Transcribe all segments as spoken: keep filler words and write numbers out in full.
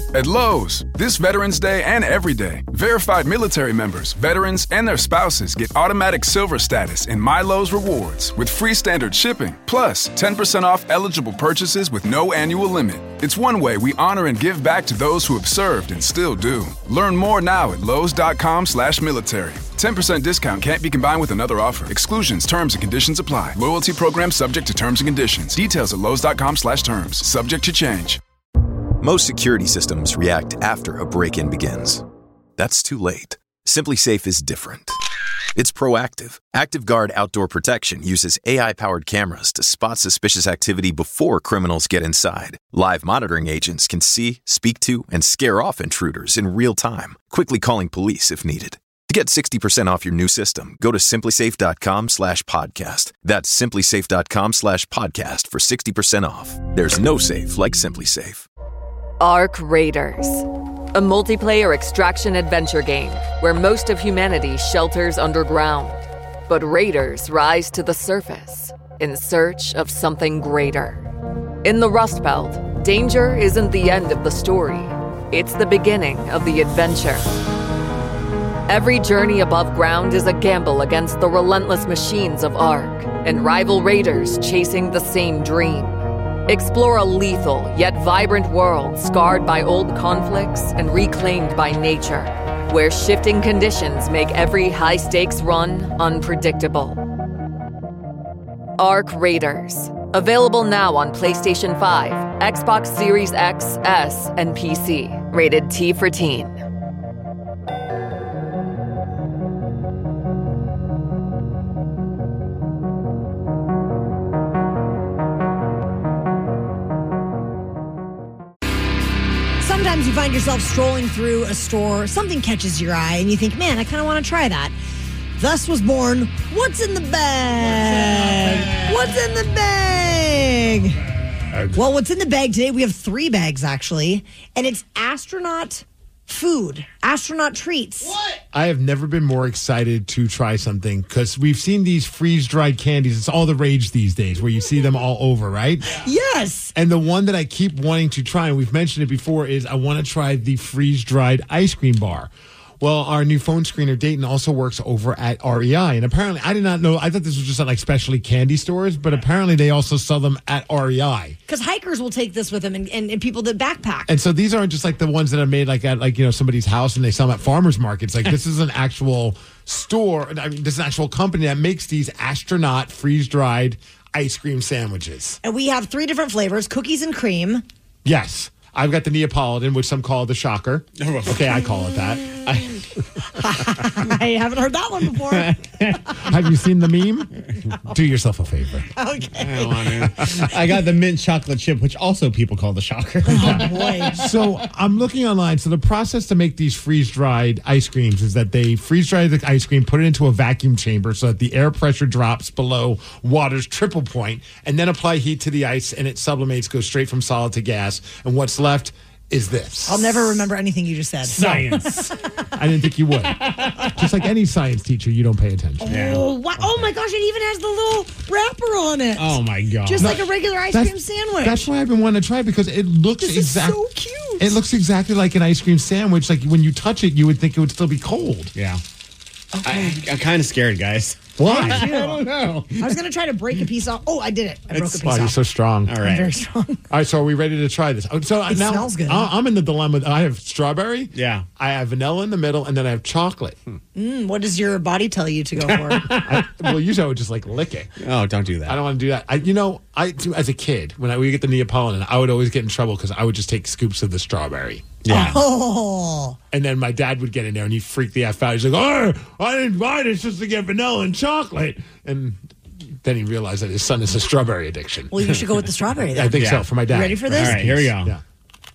At Lowe's, this Veterans Day and every day, verified military members, veterans, and their spouses get automatic silver status in My Lowe's Rewards with free standard shipping, plus ten percent off eligible purchases with no annual limit. It's one way we honor and give back to those who have served and still do. Learn more now at lowes.com slash military. ten percent discount can't be combined with another offer. Exclusions, terms, and conditions apply. Loyalty program subject to terms and conditions. Details at lowes.com slash terms. Subject to change. Most security systems react after a break-in begins. That's too late. Simply Safe is different. It's proactive. ActiveGuard Outdoor Protection uses A I-powered cameras to spot suspicious activity before criminals get inside. Live monitoring agents can see, speak to, and scare off intruders in real time, quickly calling police if needed. To get sixty percent off your new system, go to simplysafe.com slash podcast. That's simplysafe.com slash podcast for sixty percent off. There's no safe like Simply Safe. Ark Raiders, a multiplayer extraction adventure game where most of humanity shelters underground. But raiders rise to the surface in search of something greater. In the Rust Belt, danger isn't the end of the story. It's the beginning of the adventure. Every journey above ground is a gamble against the relentless machines of Ark and rival raiders chasing the same dream. Explore a lethal yet vibrant world scarred by old conflicts and reclaimed by nature, where shifting conditions make every high-stakes run unpredictable. Ark Raiders. Available now on PlayStation five, Xbox Series X, S, and P C. Rated T for Teen. Sometimes you find yourself strolling through a store, something catches your eye, and you think, man, I kind of want to try that. Thus was born, What's in the Bag? What's in the bag? Well, what's in the bag today, we have three bags, actually, and it's astronaut food, astronaut treats. What? I have never been more excited to try something because we've seen these freeze-dried candies. It's all the rage these days where you see them all over, right? Yes. And the one that I keep wanting to try, and we've mentioned it before, is I want to try the freeze-dried ice cream bar. Well, our new phone screener, Dayton, also works over at R E I. And apparently, I did not know, I thought this was just at like specialty candy stores, but apparently they also sell them at R E I. Because hikers will take this with them and, and, and people that backpack. And so these aren't just like the ones that are made like at like, you know, somebody's house and they sell them at farmers markets. Like this is an actual store. I mean, this is an actual company that makes these astronaut freeze-dried ice cream sandwiches. And we have three different flavors, cookies and cream. Yes. I've got the Neapolitan, which some call the shocker. Okay, I call it that. I, I haven't heard that one before. Have you seen the meme? Do yourself a favor. Okay. I, I got the mint chocolate chip, which also people call the shocker. Oh, boy. So I'm looking online. So the process to make these freeze-dried ice creams is that they freeze-dry the ice cream, put it into a vacuum chamber so that the air pressure drops below water's triple point, and then apply heat to the ice, and it sublimates, goes straight from solid to gas. And what's left is this. I'll never remember anything you just said. Science. I didn't think you would. Just like any science teacher, you don't pay attention. Oh, what? Oh my gosh, it even has the little wrapper on it. Oh my God. Just like a regular ice That's- cream sandwich. That's why I've been wanting to try it because it looks This exactly. is so cute. It looks exactly like an ice cream sandwich. Like when you touch it, you would think it would still be cold. Yeah. I, I'm kind of scared, guys. Why? I don't know. I was going to try to break a piece off. Oh, I did it. I broke a It's- piece Wow, off. you're so strong. All I'm right. very strong. All right, so are we ready to try this? Oh, So It now smells good. I- I'm in the dilemma. I have strawberry. Yeah. I have vanilla in the middle, and then I have chocolate. Mm, what does your body tell you to go for? I, well, usually I would just like lick it. Oh, don't do that. I don't want to do that. I, you know, I as a kid when I would get the Neapolitan, I would always get in trouble because I would just take scoops of the strawberry. Yeah. Oh. And then my dad would get in there and he'd freak the F out. He's like, oh, I didn't buy this just to get vanilla and chocolate. And then he realized that his son has a strawberry addiction. Well, you should go with the strawberry then. I think Yeah. so, for my dad. You ready for this? All right, here we go. Yeah.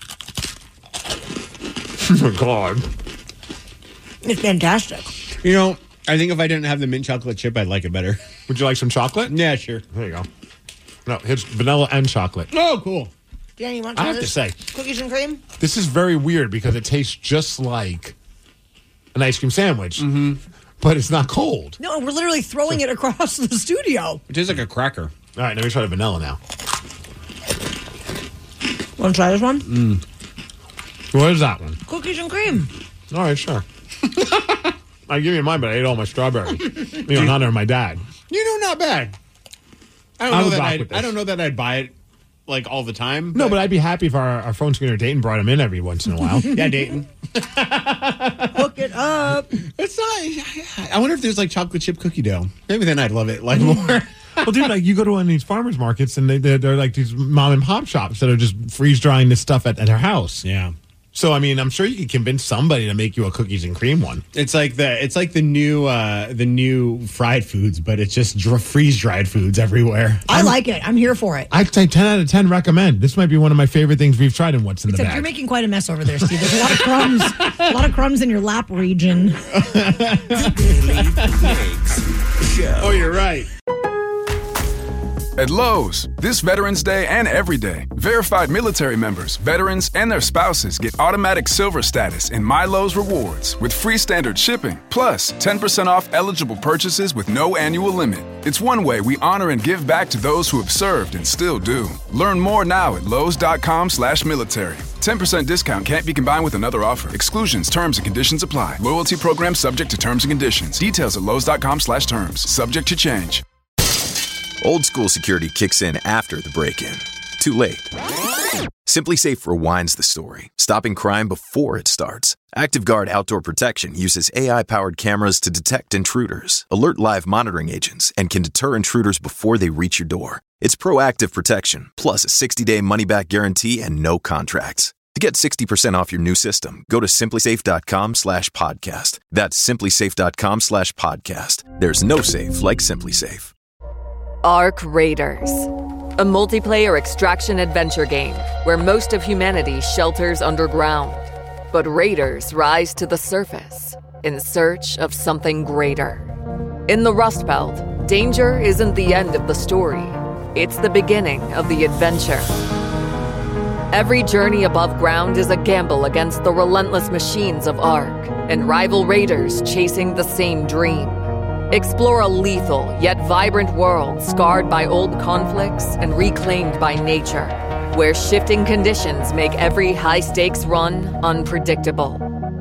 Oh, my God. It's fantastic. You know, I think if I didn't have the mint chocolate chip, I'd like it better. Would you like some chocolate? Yeah, sure. There you go. No, it's vanilla and chocolate. Oh, cool. Danny, you want to I try have to this? say, Cookies and cream? this is very weird because it tastes just like an ice cream sandwich, mm-hmm. but it's not cold. No, we're literally throwing it across the studio. It tastes like a cracker. All right, let me try the vanilla now. Want to try this one? Mm. What is that one? Cookies and cream. All right, sure. I give you mine, but I ate all my strawberries. You know, in honor of my dad. You know, not bad. I don't I know would that rock I'd, with this. I don't know that I'd buy it like all the time. No, but I'd be happy if our, our phone screener Dayton brought him in every once in a while. yeah, Dayton. Hook it up. It's not. I wonder if there's like chocolate chip cookie dough. Maybe then I'd love it like more. Well, dude, like you go to one of these farmers markets and they, they're, they're like these mom and pop shops that are just freeze drying this stuff at, at their house. Yeah. So, I mean, I'm sure you could convince somebody to make you a cookies and cream one. It's like the it's like the new uh, the new fried foods, but it's just dr- freeze dried foods everywhere. I like it. I'm here for it. I'd say ten out of ten recommend. This might be one of my favorite things we've tried in What's in Except the Bag. you're making quite a mess over there, Steve. There's a lot of crumbs. a lot of crumbs in your lap region. Oh, you're right. At Lowe's, this Veterans Day and every day, verified military members, veterans, and their spouses get automatic silver status in My Lowe's Rewards with free standard shipping, plus ten percent off eligible purchases with no annual limit. It's one way we honor and give back to those who have served and still do. Learn more now at lowes.com slash military. ten percent discount can't be combined with another offer. Exclusions, terms, and conditions apply. Loyalty program subject to terms and conditions. Details at lowes.com slash terms. Subject to change. Old school security kicks in after the break-in. Too late. SimpliSafe rewinds the story, stopping crime before it starts. ActiveGuard Outdoor Protection uses A I-powered cameras to detect intruders, alert live monitoring agents, and can deter intruders before they reach your door. It's proactive protection, plus a sixty-day money-back guarantee and no contracts. To get sixty percent off your new system, go to simplysafe.com slash podcast. That's simplysafe.com slash podcast. There's no safe like SimpliSafe. Ark Raiders, a multiplayer extraction adventure game where most of humanity shelters underground. But raiders rise to the surface in search of something greater. In the Rust Belt, danger isn't the end of the story. It's the beginning of the adventure. Every journey above ground is a gamble against the relentless machines of Ark and rival raiders chasing the same dream. Explore a lethal yet vibrant world scarred by old conflicts and reclaimed by nature, where shifting conditions make every high-stakes run unpredictable.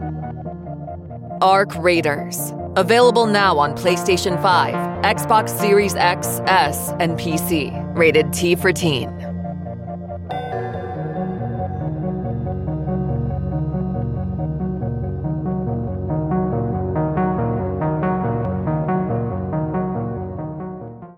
Ark Raiders. Available now on PlayStation five, Xbox Series X, S, and P C. Rated T for teen.